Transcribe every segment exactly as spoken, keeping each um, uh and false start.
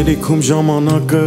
Հերիքում ժամանակը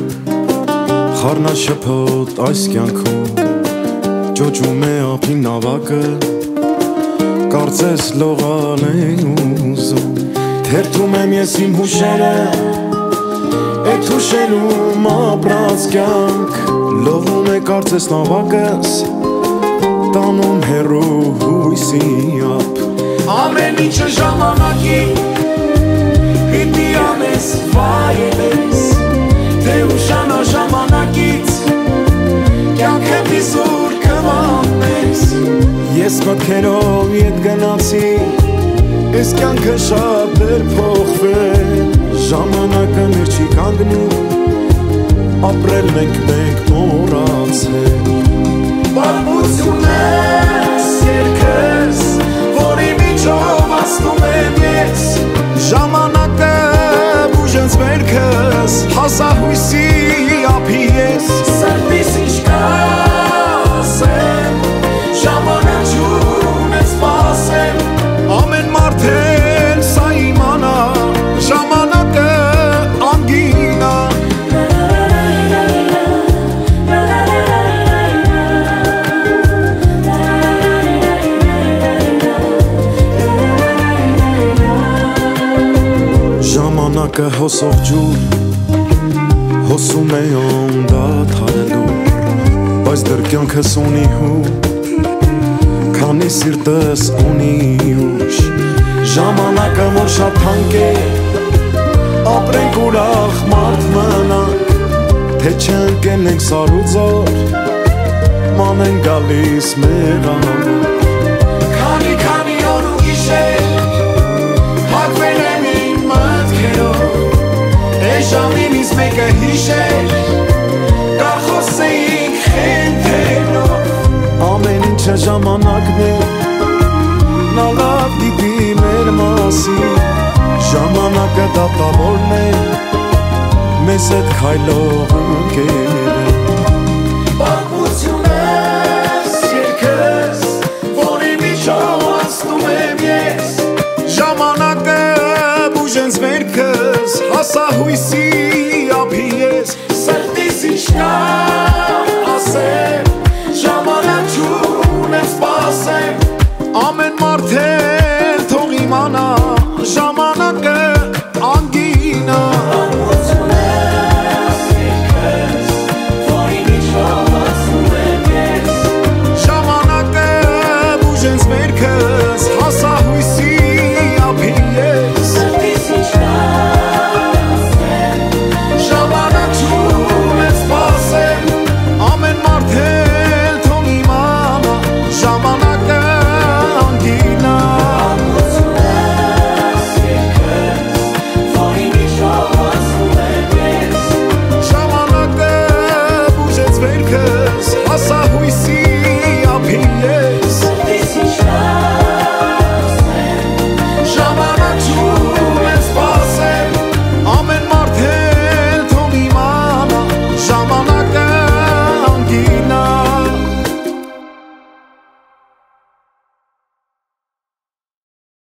խառնաշփոթ այս կյանքում ճոճում է ափին նավակը կարծես լողալ են ուզում թերթում եմ ես իմ հուշերը էդ հուշերում ապրած կյանք լողում է կարծես նավակս տանում հեռու հույսի ափ ամեն ինչը ժամանակի Պիտի անես, վայելես, թե ուշանա ժամանակից Կյանքդ իզուր կվանես Ես մտքերով ետ գնացի Ես կյանքը շատ էր փոխվել Ժամանակը մեր չի կանգնում Ապրել մենք մենք մոռացել Պատմություն ես, երկս Որի միջով ասնում եմ ես Ժամանակը բուժենց վերքս հասա հույսի ափի ես Սրտիս ինչ կասեմ ժամանակ չունես սպասեմ ամեն մարդ էլ սա իմանա ժամանակը անգին ա Ժամանակը հոսող ջուր հոսում է անդադարելով բայց դեռ կյանքս ունի հուր քանի սիրտս ունի ուժ ժամանակը որ շատ թանկ է ապրենք ուրախ մարդ մնանք թե չընկնենք սարուձոր մանեն գալիս մեղավոր քանի քանի օր ու գիշեր հագվել եմ Ժամինից մեկը հիշեր Կախոսեինք խենթերով Ամեն ինչը ժամանակն է Նա լավ դիտի մեր մասի Ժամանակը դատավորն է Մեզ հետ քայլող ընկեր Պատմություն ես երկս Որի միջով անցնում եմ ես Ժամանակը բուժենց վերքս հասա հույսի ափի ես սրտիս ինչ կա ասեմ ժամանակ չունեմ սպասեմ ամեն մարդ էլ թող իմանա ժամանակ